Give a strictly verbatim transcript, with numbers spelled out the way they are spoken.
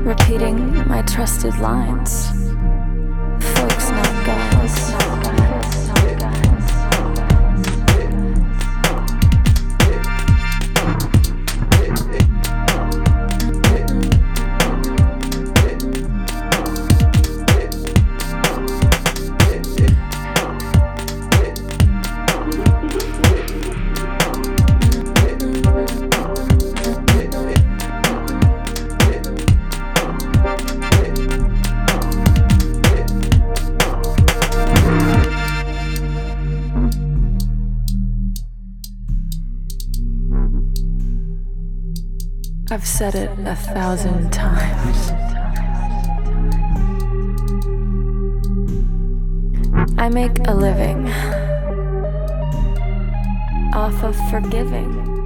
repeating my trusted lines. Folks, not guys. I've said it a thousand times. I make a living off of forgiving.